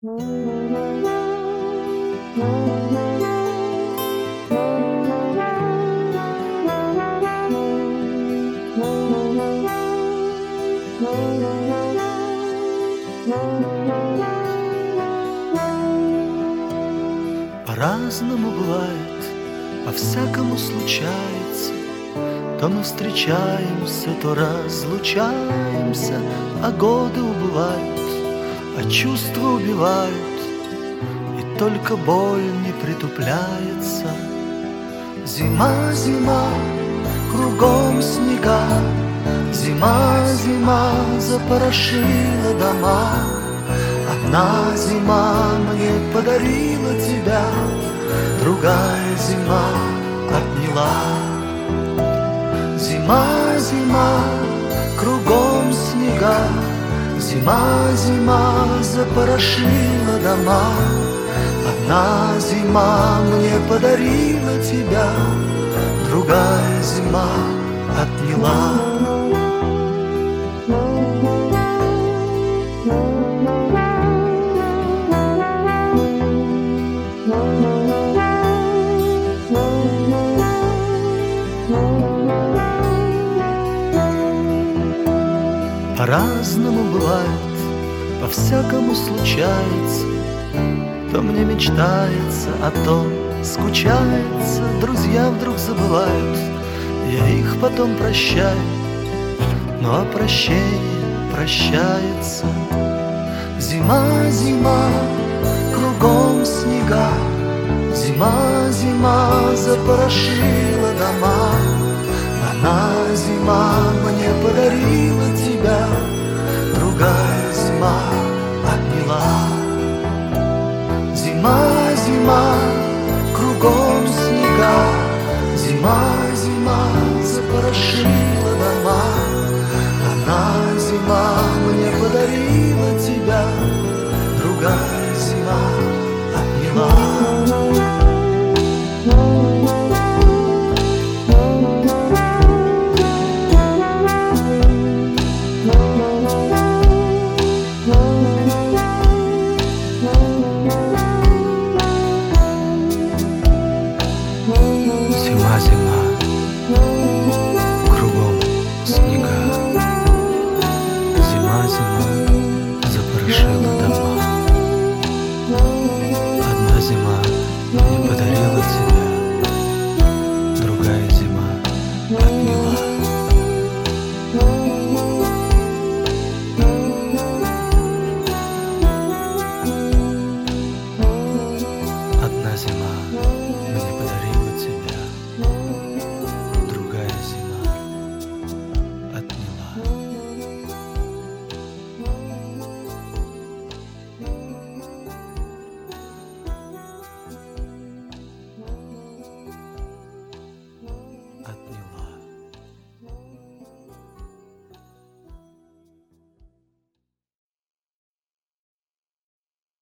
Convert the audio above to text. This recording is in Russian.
По-разному бывает, по-всякому случается. То мы встречаемся, то разлучаемся, а годы убывают, а чувства убивают, и только боль не притупляется. Зима, зима, кругом снега, зима, зима запорошила дома. Одна зима мне подарила тебя, другая зима отняла. Зима, зима, кругом снега, зима, зима запорошила дома. Одна зима мне подарила тебя, другая зима отняла. По-разному бывает, по-всякому случается. То мне мечтается, а то скучается. Друзья вдруг забывают, я их потом прощаю, но а прощение прощается. Зима, зима, кругом снега, зима, зима запорошила дома. Одна зима мне подарила тебя, другая зима отняла. Зима, зима, кругом снега, зима, зима запорошила дома. Одна зима мне подарила тебя, другая